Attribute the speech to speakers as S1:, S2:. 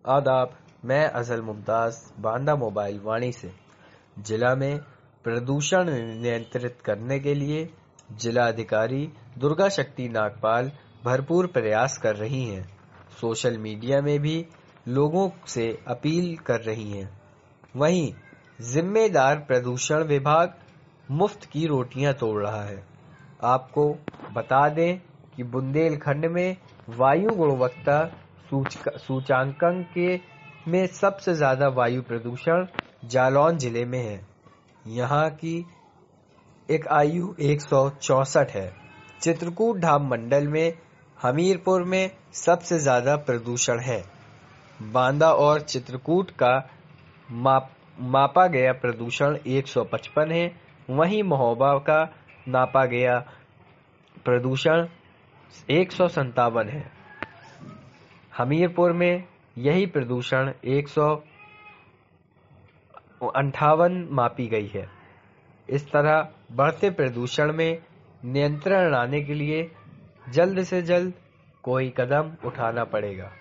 S1: आदाब। मैं अजहर मुमताज बांदा मोबाइल वाणी से जिला में प्रदूषण नियंत्रित करने के लिए जिला अधिकारी दुर्गा शक्ति नागपाल भरपूर प्रयास कर रही हैं। सोशल मीडिया में भी लोगों से अपील कर रही हैं। वहीं जिम्मेदार प्रदूषण विभाग मुफ्त की रोटियां तोड़ रहा है। आपको बता दें कि बुंदेलखंड में वायु गुणवत्ता सूचांकन में सबसे ज्यादा वायु प्रदूषण जालौन जिले में है। यहाँ की एक आयु 164 है। चित्रकूट धाम मंडल में हमीरपुर में सबसे ज्यादा प्रदूषण है। बांदा और चित्रकूट का मापा गया प्रदूषण 155 है। वहीं महोबा का नापा गया प्रदूषण 157 है। हमीरपुर में यही प्रदूषण 158 मापी गई है। इस तरह बढ़ते प्रदूषण में नियंत्रण लाने के लिए जल्द से जल्द कोई कदम उठाना पड़ेगा।